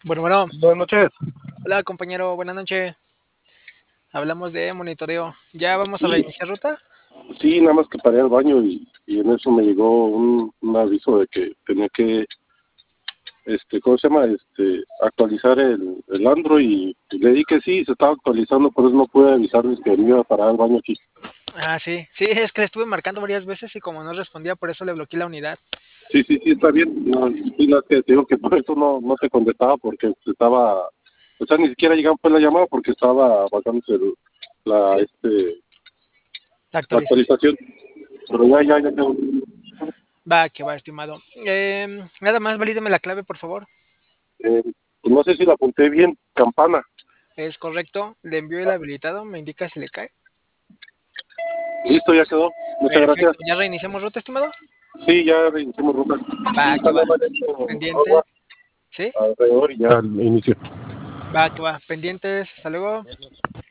Bueno, Buenas noches. hola compañero, buenas noches. Hablamos de monitoreo. ¿Ya vamos a Sí, reiniciar ruta? sí, nada más que paré al baño y en eso me llegó un aviso de que tenía que, ¿cómo se llama? Actualizar el Android y le di que sí, se estaba actualizando, por eso no pude avisarles que me iba a parar al baño aquí. Ah, sí. Sí, es que le estuve marcando varias veces y como no respondía, por eso le bloqueé la unidad. Sí, sí, sí, está bien. No, sí, no, que te digo que por eso no te contestaba porque estaba, o sea, ni siquiera llegaba pues la llamada porque estaba bajándose la, este, La la actualización. actualización. Pero ya quedó. Va, que va, estimado. Nada más, valídeme la clave, por favor. Pues no sé si la apunté bien, campana. Es correcto. Le envío el habilitado. Me indica si le cae. Listo, ya quedó. Muchas gracias. Perfecto. ¿Ya reiniciamos ruta, estimado? Sí, ya hicimos ruta. Va, Sí, que va. sale mal hecho Pendiente. agua ¿Sí? alrededor y ya inicio. Va, que va. Pendientes. Hasta luego.